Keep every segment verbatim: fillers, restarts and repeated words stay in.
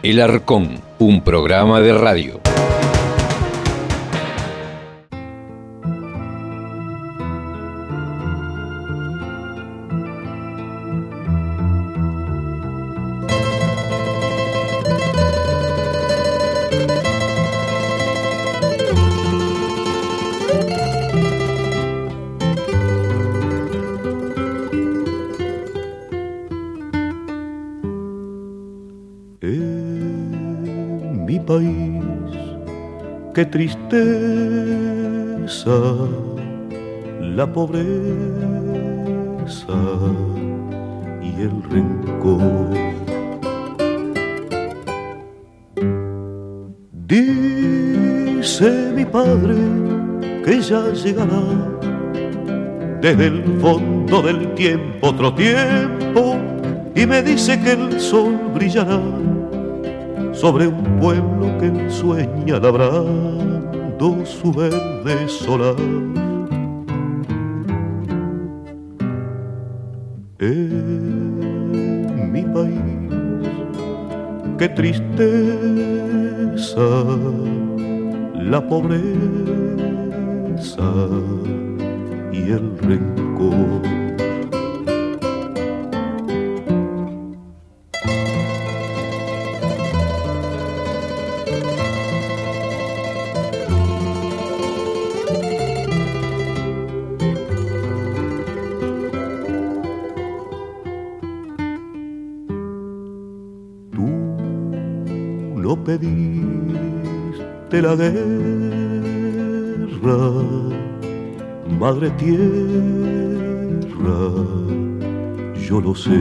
El Arcón, un programa de radio. Qué tristeza la pobreza y el rencor. Dice mi padre que ya llegará desde el fondo del tiempo otro tiempo, y me dice que el sol brillará sobre un pueblo que él sueña labrando su verde solar. En mi país, qué tristeza la pobreza y el rencor. Pediste la guerra, madre tierra, yo lo sé.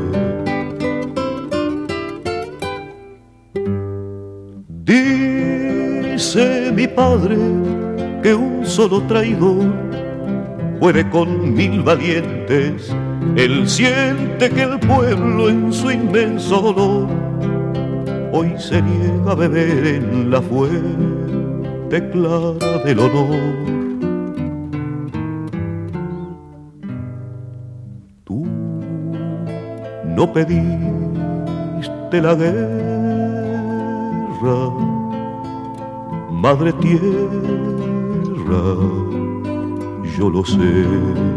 Dice mi padre que un solo traidor puede con mil valientes. Él siente que el pueblo en su inmenso dolor hoy se niega a beber en la fuente clara del honor. Tú no pediste la guerra, madre tierra, yo lo sé.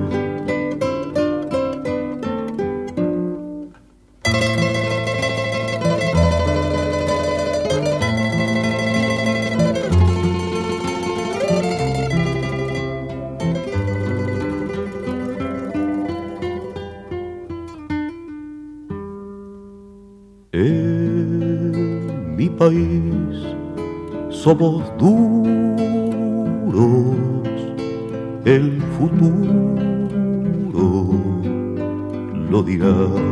En mi país somos duros, el futuro lo dirá.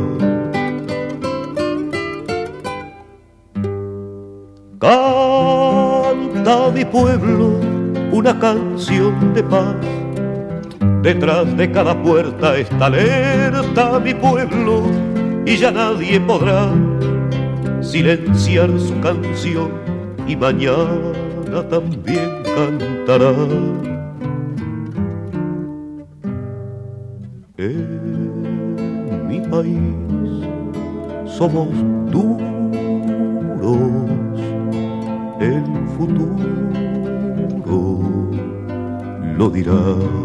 Canta mi pueblo una canción de paz, detrás de cada puerta está alerta mi pueblo, y ya nadie podrá silenciar su canción, y mañana también cantará. En mi país somos duros, el futuro lo dirá.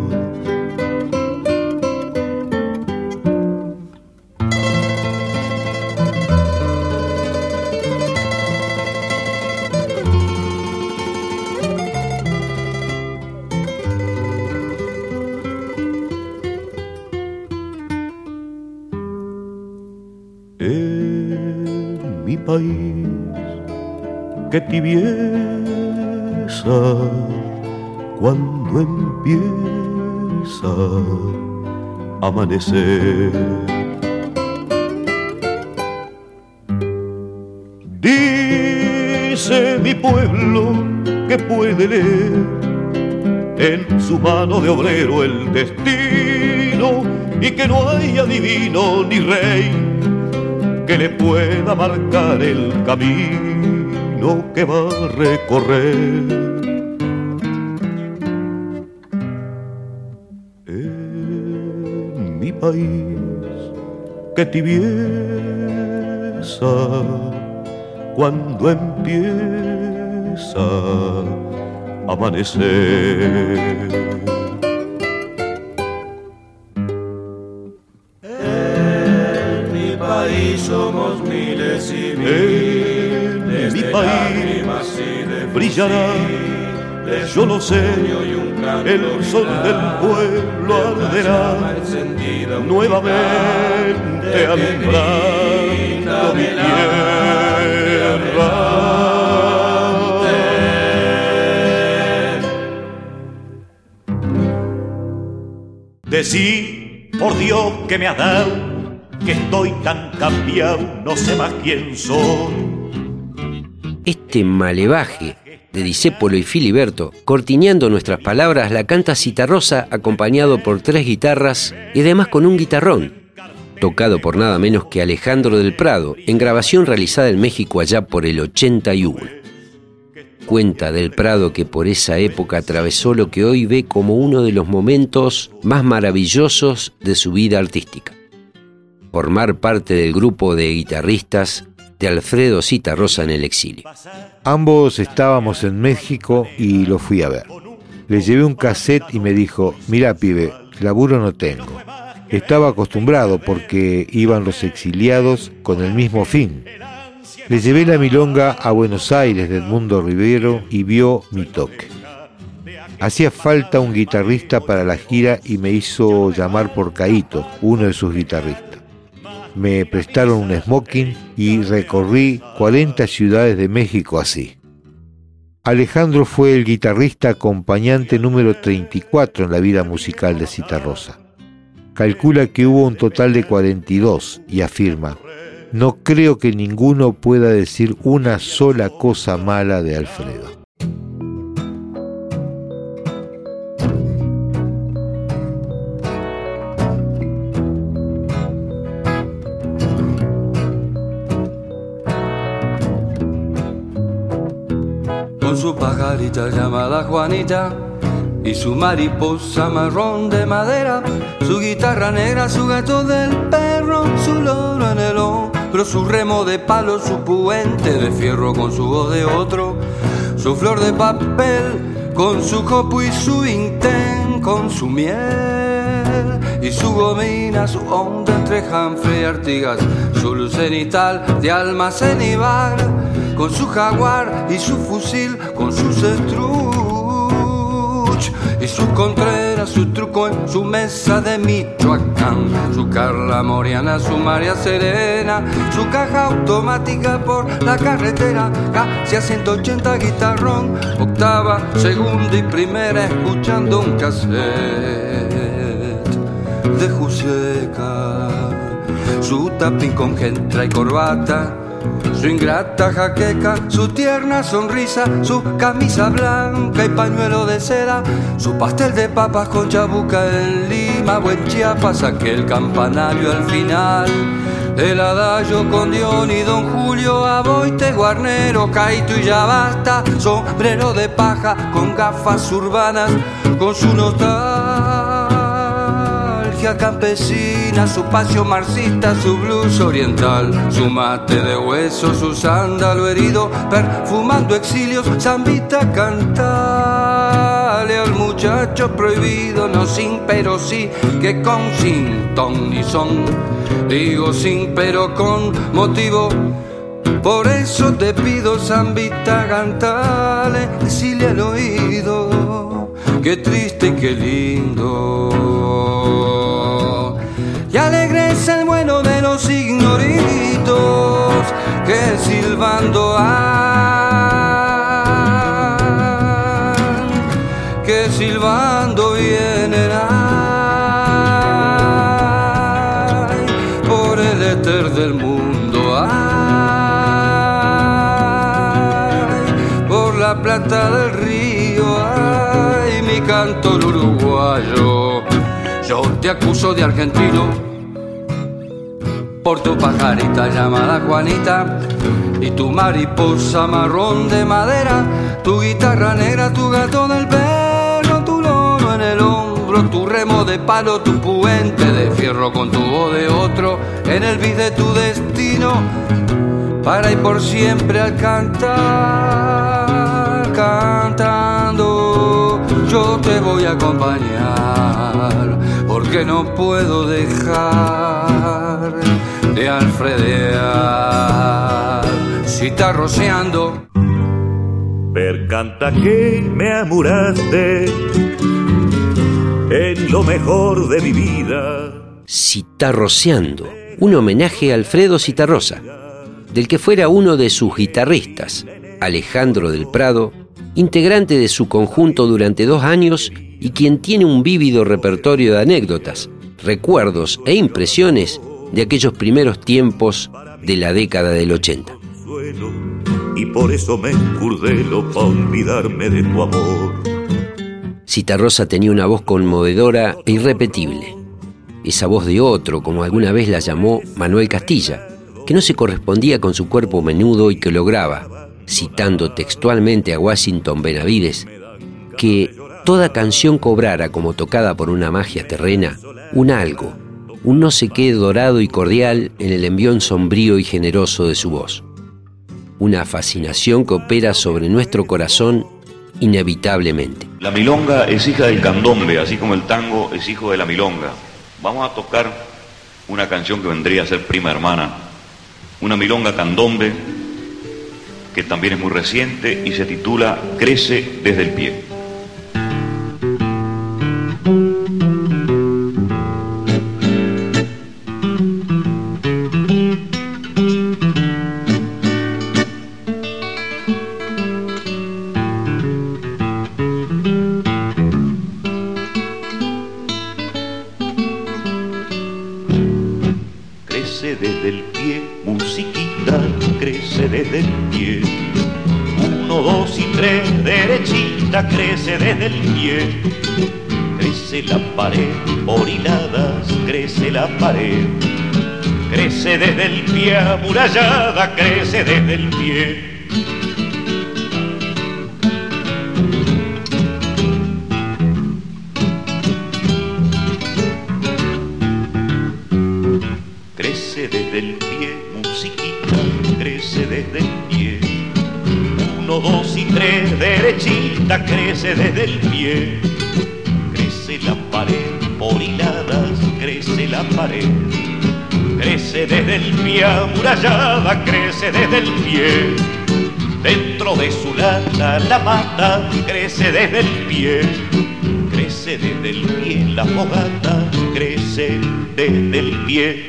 En mi país, qué tibieza cuando empieza a amanecer. Dice mi pueblo que puede leer en su mano de obrero el destino, y que no hay adivino ni rey que le pueda marcar el camino que va a recorrer. En mi país, qué tibieza cuando empieza a amanecer. En mi país somos miles y miles, en mi de país lágrimas y de brillará, yo lo sé, el sol del pueblo arderá nuevamente alumbrando mi tierra. Decí, por Dios que me has dado, que estoy tan cambiado, no sé más quién soy. Este malevaje de Discépolo y Filiberto, cortiñando nuestras palabras, la canta Citarrosa acompañado por tres guitarras y además con un guitarrón, tocado por nada menos que Alejandro del Prado, en grabación realizada en México allá por el ochenta y uno. Cuenta del Prado que por esa época atravesó lo que hoy ve como uno de los momentos más maravillosos de su vida artística: formar parte del grupo de guitarristas de Alfredo Citarrosa en el exilio. Ambos estábamos en México y lo fui a ver. Le llevé un cassette y me dijo: mira, pibe, laburo no tengo. Estaba acostumbrado porque iban los exiliados con el mismo fin. Le llevé la milonga a Buenos Aires de Edmundo Rivero y vio mi toque. Hacía falta un guitarrista para la gira y me hizo llamar por Caíto, uno de sus guitarristas. Me prestaron un smoking y recorrí cuarenta ciudades de México así. Alejandro fue el guitarrista acompañante número treinta y cuatro en la vida musical de Citarrosa. Calcula que hubo un total de cuarenta y dos y afirma: no creo que ninguno pueda decir una sola cosa mala de Alfredo. Con su pajarita llamada Juanita y su mariposa marrón de madera, su guitarra negra, su gato del perro, su loro en el hombro, su remo de palo, su puente de fierro con su voz de otro, su flor de papel con su copo y su intén con su miel y su gomina, su onda entre Humphrey y Artigas, su luz cenital de almacén y bar, con su jaguar y su fusil, con su Cestruch y su Contreras, su truco en su mesa de Michoacán, su Carla Moriana, su María Serena, su caja automática por la carretera, casi a ciento ochenta guitarrón, octava, segunda y primera, escuchando un cassette de Juseca, su tapín con gentra y corbata, su ingrata jaqueca, su tierna sonrisa, su camisa blanca y pañuelo de seda, su pastel de papas con chabuca en Lima o en Chiapas, aquel campanario al final, el adagio con Dion y Don Julio, Aboite, Guarnero, Caíto y ya basta, sombrero de paja con gafas urbanas, con su nostalgia campesina, su pasio marxista, su blues oriental, su mate de hueso, su sándalo herido, perfumando exilios, zambita cantale al muchacho prohibido, no sin pero sí, que con sin ton ni son, digo sin pero con motivo. Por eso te pido, zambita, cantale, decile al oído, qué triste y qué lindo. Y alegre es el bueno de los ignoritos que silbando han, que silbando vienen ay, por el éter del mundo, ay, por la plata del río, ay, mi cantor uruguayo. Yo te acuso de argentino por tu pajarita llamada Juanita y tu mariposa marrón de madera, tu guitarra negra, tu gato del perro, tu loro en el hombro, tu remo de palo, tu puente de fierro con tu voz de otro, en el bis de tu destino, para ir por siempre al cantar, cantando. Yo te voy a acompañar, porque no puedo dejar de alfredear. Si está rociando, per canta que me amuraste en lo mejor de mi vida. Citarroseando, un homenaje a Alfredo Citarrosa, del que fuera uno de sus guitarristas, Alejandro del Prado, integrante de su conjunto durante dos años y quien tiene un vívido repertorio de anécdotas, recuerdos e impresiones de aquellos primeros tiempos de la década del ochenta. Y por eso me encurdelo pa' olvidarme de tu amor. Citarrosa tenía una voz conmovedora e irrepetible. Esa voz de otro, como alguna vez la llamó Manuel Castilla, que no se correspondía con su cuerpo menudo y que lograba, citando textualmente a Washington Benavides, que toda canción cobrara, como tocada por una magia terrena, un algo, un no sé qué dorado y cordial en el envión sombrío y generoso de su voz. Una fascinación que opera sobre nuestro corazón inevitablemente. La milonga es hija del candombe, así como el tango es hijo de la milonga. Vamos a tocar una canción que vendría a ser prima hermana, una milonga candombe que también es muy reciente y se titula Crece desde el pie. Crece desde el pie, musiquita, crece desde el pie. Uno, dos y tres, derechita, crece desde el pie. Crece la pared, por hiladas, crece la pared. Crece desde el pie, amurallada, crece desde el pie. Crece desde el pie, musiquita, crece desde el pie. Uno, dos y tres, derechita, crece desde el pie. Crece la pared, por hiladas, crece la pared. Crece desde el pie, amurallada, crece desde el pie. Dentro de su lata la mata, crece desde el pie. Crece desde el pie la fogata, crece desde el pie.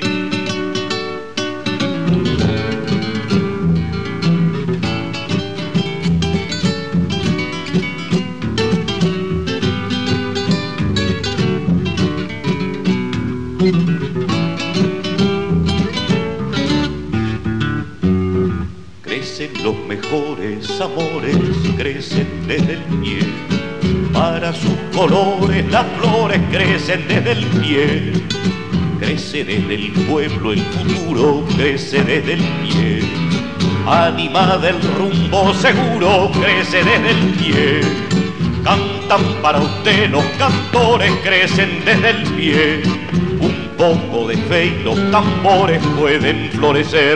Crecen los mejores amores, crecen desde el pie. Para sus colores las flores crecen desde el pie. Crece desde el pueblo el futuro, crece desde el pie. Ánima del rumbo seguro, crece desde el pie. Cantan para usted los cantores, crecen desde el pie. Un poco de fe y los tambores pueden florecer.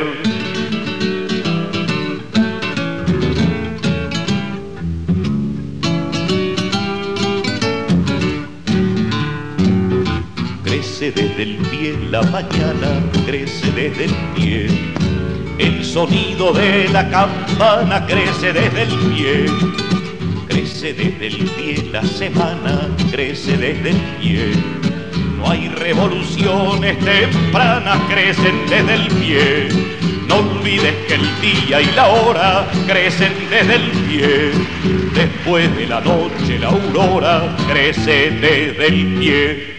Crece desde el pie la mañana, crece desde el pie. El sonido de la campana crece desde el pie. Crece desde el pie la semana, crece desde el pie. No hay revoluciones tempranas, crecen desde el pie. No olvides que el día y la hora crecen desde el pie. Después de la noche la aurora crece desde el pie.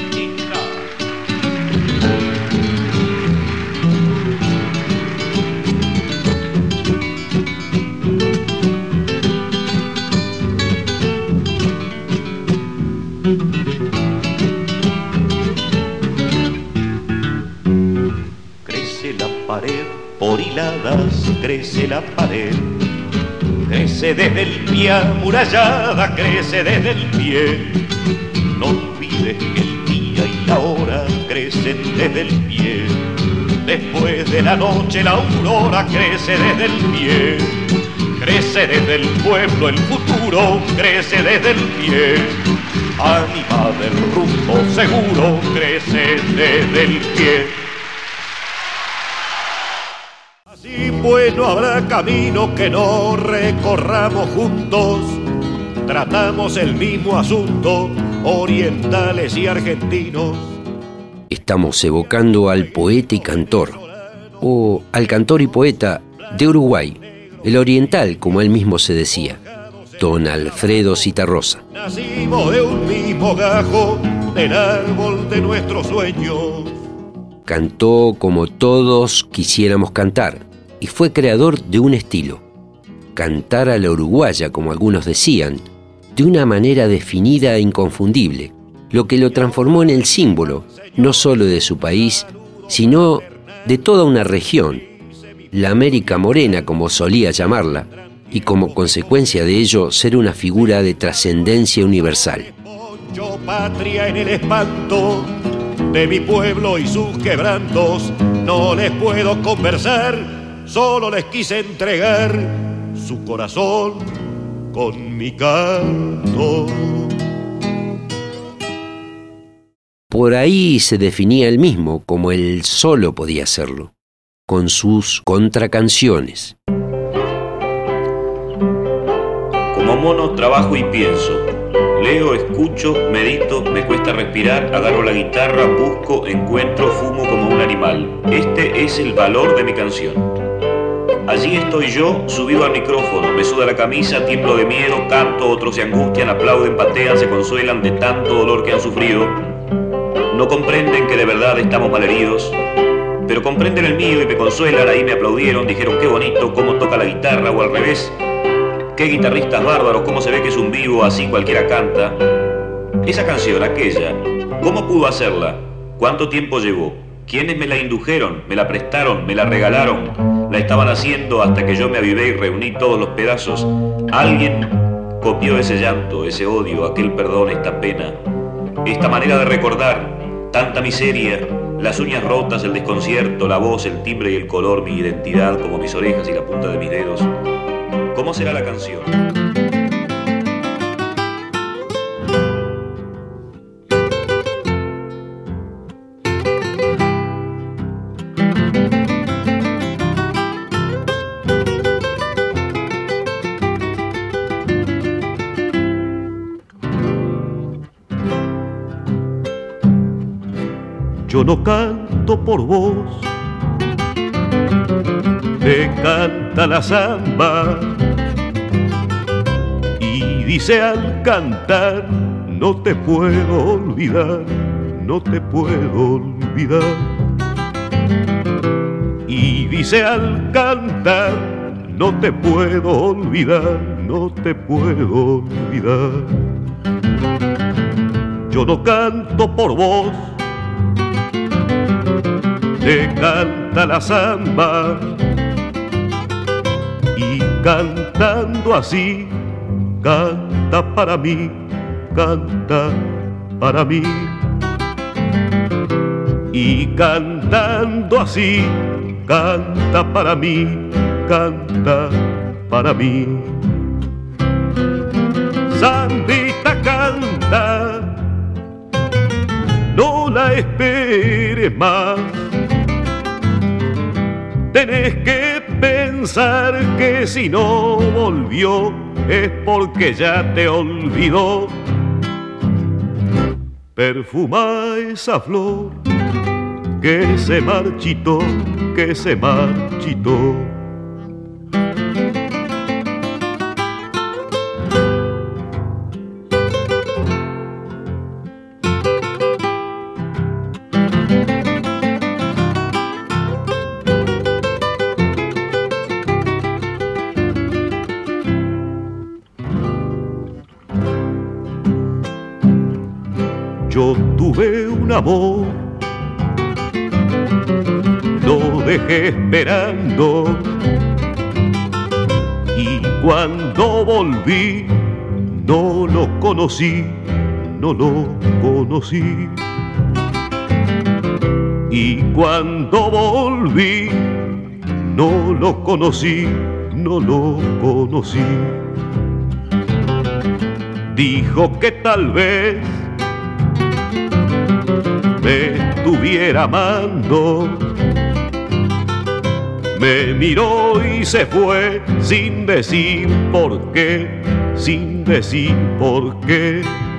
Por hiladas crece la pared, crece desde el pie, amurallada, crece desde el pie. No olvides que el día y la hora crecen desde el pie. Después de la noche la aurora crece desde el pie, crece desde el pueblo, el futuro crece desde el pie. Ánima del rumbo seguro crece desde el pie. Así pues no habrá camino que no recorramos juntos. Tratamos el mismo asunto, orientales y argentinos. Estamos evocando al poeta y cantor, o al cantor y poeta de Uruguay, el oriental, como él mismo se decía, don Alfredo Zitarrosa. Nacimos de un mismo gajo, del árbol de nuestros sueños. Cantó como todos quisiéramos cantar, y fue creador de un estilo, cantar a la uruguaya, como algunos decían, de una manera definida e inconfundible, lo que lo transformó en el símbolo, no solo de su país, sino de toda una región, la América Morena, como solía llamarla, y como consecuencia de ello ser una figura de trascendencia universal. Yo patria en el espanto de mi pueblo y sus quebrantos, no les puedo conversar, solo les quise entregar su corazón con mi canto. Por ahí se definía él mismo como él solo podía hacerlo, con sus contracanciones. Como mono trabajo y pienso. Leo, escucho, medito, me cuesta respirar, agarro la guitarra, busco, encuentro, fumo como un animal. Este es el valor de mi canción. Allí estoy yo, subido al micrófono, me suda la camisa, tiemblo de miedo, canto, otros se angustian, aplauden, patean, se consuelan de tanto dolor que han sufrido. No comprenden que de verdad estamos malheridos, pero comprenden el mío y me consuelan. Ahí me aplaudieron, dijeron qué bonito, cómo toca la guitarra, o al revés, qué guitarristas bárbaros, cómo se ve que es un vivo, así cualquiera canta. Esa canción, aquella, ¿cómo pudo hacerla? ¿Cuánto tiempo llevó? ¿Quiénes me la indujeron? ¿Me la prestaron? ¿Me la regalaron? La estaban haciendo hasta que yo me avivé y reuní todos los pedazos. Alguien copió ese llanto, ese odio, aquel perdón, esta pena, esta manera de recordar, tanta miseria, las uñas rotas, el desconcierto, la voz, el timbre y el color, mi identidad como mis orejas y la punta de mis dedos. ¿Cómo será la canción? Yo no canto por vos, te canta la samba y dice al cantar, no te puedo olvidar, no te puedo olvidar. Y dice al cantar, no te puedo olvidar, no te puedo olvidar. Yo no canto por vos, te canta la samba y cantando así, canta para mí, canta para mí. Y cantando así, canta para mí, canta para mí. Zambita canta, no la esperes más. Tenés que pensar que si no volvió es porque ya te olvidó. Perfuma esa flor que se marchitó, que se marchitó. Yo tuve un amor, lo dejé esperando y cuando volví no lo conocí, no lo conocí. y cuando volví no lo conocí, no lo conocí. Dijo que tal vez me estuviera amando. Me miró y se fue sin decir por qué, sin decir por qué.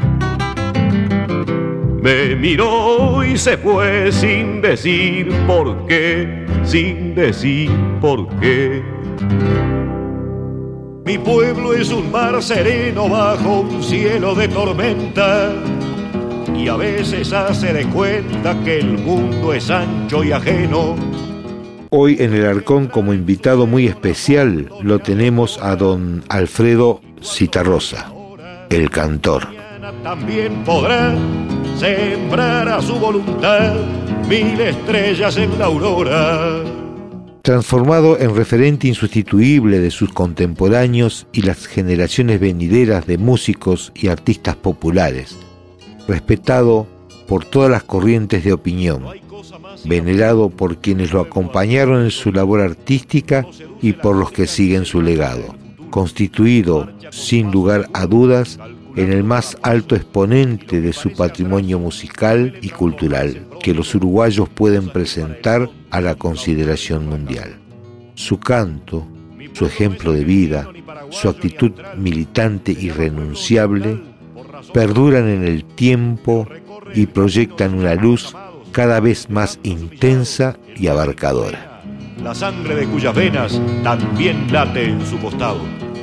Me miró y se fue sin decir por qué, sin decir por qué. Mi pueblo es un mar sereno bajo un cielo de tormenta, y a veces hace de cuenta que el mundo es ancho y ajeno. Hoy en el Arcón, como invitado muy especial, lo tenemos a don Alfredo Citarrosa, el cantor. También podrá sembrar a su voluntad mil estrellas en la aurora. Transformado en referente insustituible de sus contemporáneos y las generaciones venideras de músicos y artistas populares, respetado por todas las corrientes de opinión, venerado por quienes lo acompañaron en su labor artística y por los que siguen su legado, constituido, sin lugar a dudas, en el más alto exponente de su patrimonio musical y cultural que los uruguayos pueden presentar a la consideración mundial. Su canto, su ejemplo de vida, su actitud militante irrenunciable, perduran en el tiempo y proyectan una luz cada vez más intensa y abarcadora. La sangre de cuyas venas también late en su costado.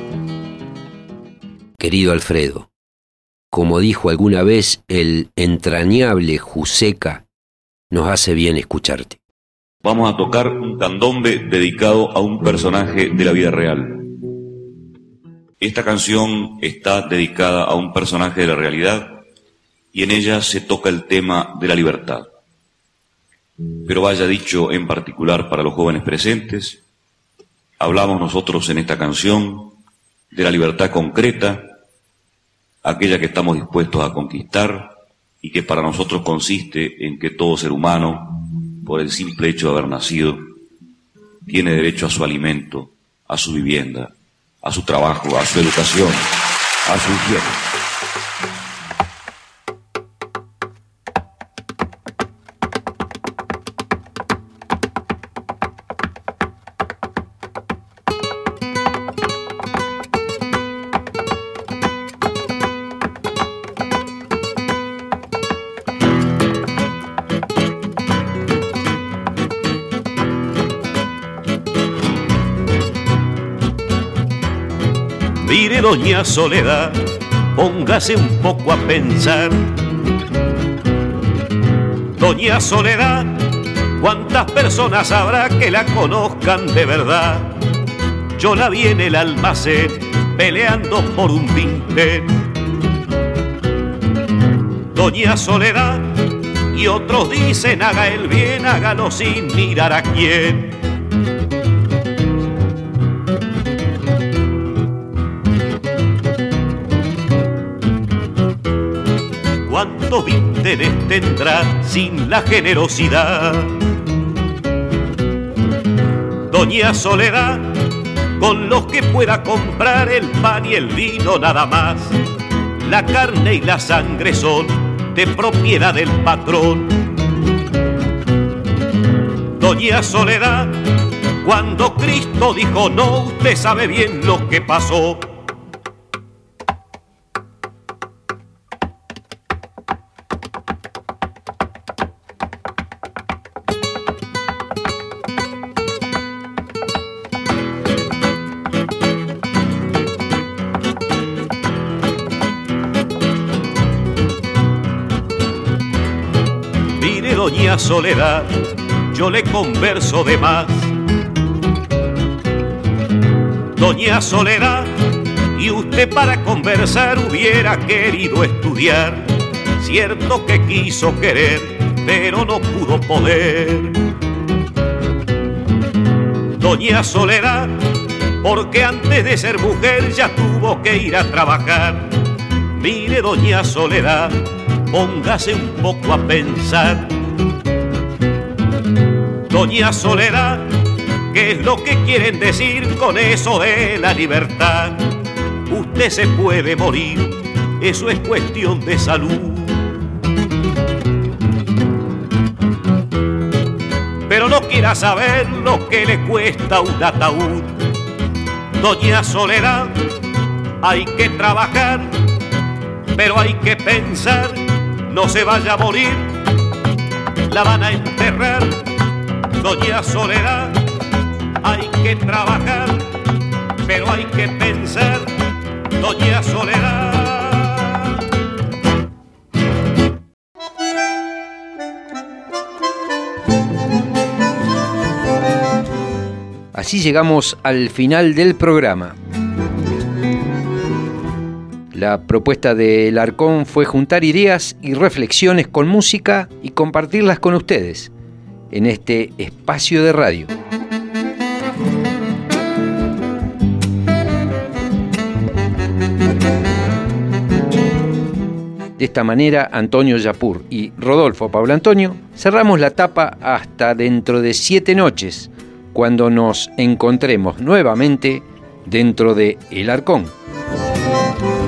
Querido Alfredo, como dijo alguna vez el entrañable Juseca, nos hace bien escucharte. Vamos a tocar un candombe dedicado a un personaje de la vida real. Esta canción está dedicada a un personaje de la realidad y en ella se toca el tema de la libertad. Pero vaya dicho en particular para los jóvenes presentes, hablamos nosotros en esta canción de la libertad concreta, aquella que estamos dispuestos a conquistar y que para nosotros consiste en que todo ser humano, por el simple hecho de haber nacido, tiene derecho a su alimento, a su vivienda, a su trabajo, a su educación, a su higiene. Mire, doña Soledad, póngase un poco a pensar. Doña Soledad, ¿cuántas personas habrá que la conozcan de verdad? Yo la vi en el almacén peleando por un vintén. Doña Soledad, y otros dicen haga el bien, hágalo sin mirar a quién. ¿Cuántos vínteres tendrá sin la generosidad? Doña Soledad, con los que pueda comprar el pan y el vino nada más. La carne y la sangre son de propiedad del patrón. Doña Soledad, cuando Cristo dijo no, usted sabe bien lo que pasó. Doña Soledad, yo le converso de más. Doña Soledad, y usted para conversar hubiera querido estudiar. Cierto que quiso querer, pero no pudo poder. Doña Soledad, porque antes de ser mujer ya tuvo que ir a trabajar. Mire, doña Soledad, póngase un poco a pensar. Doña Soledad, ¿qué es lo que quieren decir con eso de la libertad? Usted se puede morir, eso es cuestión de salud. Pero no quiera saber lo que le cuesta un ataúd. Doña Soledad, hay que trabajar, pero hay que pensar, no se vaya a morir, la van a enterrar. Doña Soledad, hay que trabajar, pero hay que pensar, Doña Soledad. Así llegamos al final del programa. La propuesta del Arcón fue juntar ideas y reflexiones con música y compartirlas con ustedes en este espacio de radio. De esta manera, Antonio Yapur y Rodolfo Pablo Antonio cerramos la tapa hasta dentro de siete noches, cuando nos encontremos nuevamente dentro de El Arcón.